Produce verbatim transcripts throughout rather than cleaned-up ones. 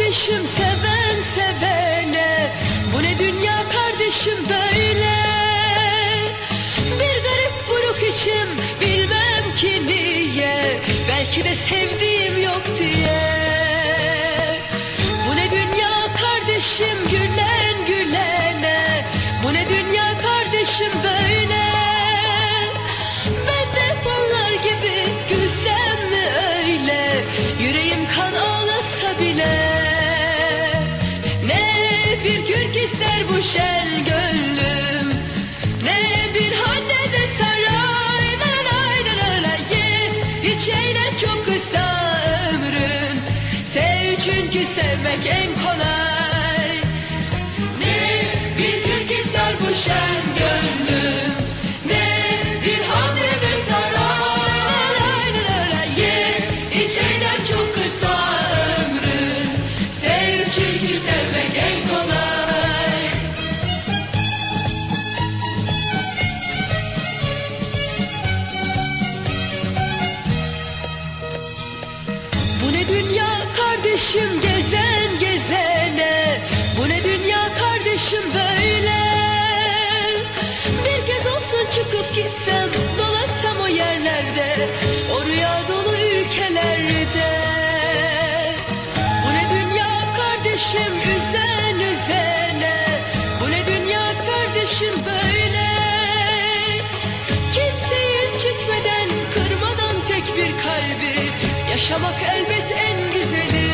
kardeşim seven sevene. Bu ne dünya kardeşim böyle. Bir garip buruk içim bilmem ki niye. Belki de sevdiğim yok diye. Bu ne dünya kardeşim gülen gülene. Bu ne dünya kardeşim böyle. Ben de onlar gibi gülsem mi öyle. Yüreğim kan ağlasa bile. Ne bir kürk ister bu şen gönlüm, ne bir hanne de saray. Lay lay lay ye, hiç eğlen çok kısa ömrün. Sev çünkü sevmek en kolay. Ne bir kürk ister bu şen gönlüm, ne bir hanne de saray. Lay lay lay ye, hiç eğlen çok kısa ömrün. Sev çünkü sevmek en kolay. Bu ne dünya kardeşim gezen gezene. Bu ne dünya kardeşim böyle. Bir kez olsun çıkıp gitsem, dolaşsam o yerlerde, o rüya dolu ülkelerde. Bu ne dünya kardeşim üzen üzene. Bu ne dünya kardeşim böyle. Kimseyi incitmeden, kırmadan tek bir kalbi yaşamak elbet en güzeli.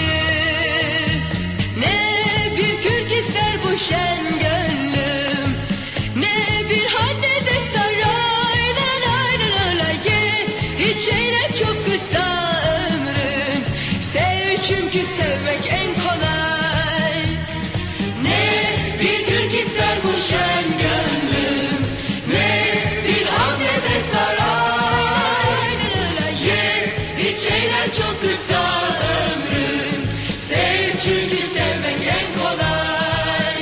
Ne bir kürk ister bu şen gönlüm, ne bir hanne de saray. Lay lay lay lay ye, hiç eğlen çok kısa ömrün. Sev çünkü sevmek en kolay. Ne bir kürk ister bu şen gönlüm, ne bir hanne de saray. Lay lay lay ye, hiç eğlen çok kısa ömrün. Sev çünkü sevmek en kolay.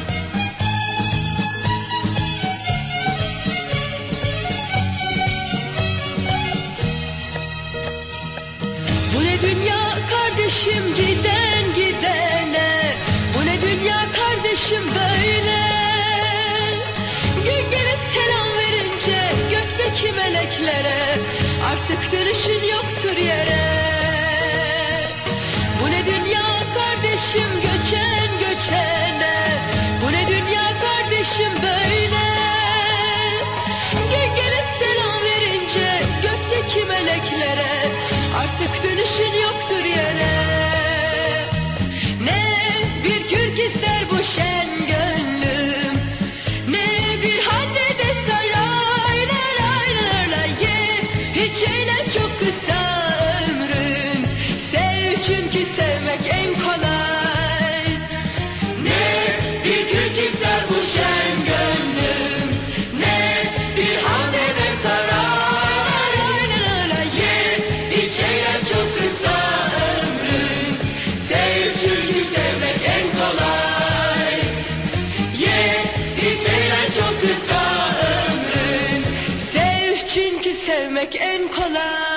Bu ne dünya kardeşim giden gidene. Bu ne dünya kardeşim böyle. Gün gelip selam verince gökteki meleklere, artık dönüşün yoktur yere. Bu ne dünya kardeşim göçen göçene. Bu ne dünya kardeşim böyle. Gün gelip selam verince gökteki meleklere, artık dönüşün yoktur yere. Ne bir kürk ister bu şen gönlüm, ne bir hanne de saray. Lay lay lay lay ye, hiç eğlen çok kısa ömrün. Sev çünkü sevmek en kolay. Ne bir kürk ister bu şen gönlüm, ne bir hanne de saray. Lay lay lay ye, hiç eğlen çok kısa ömrün. Sev çünkü sevmek en kolay. Ye, hiç eğlen çok kısa ömrün. Sev çünkü sevmek en kolay.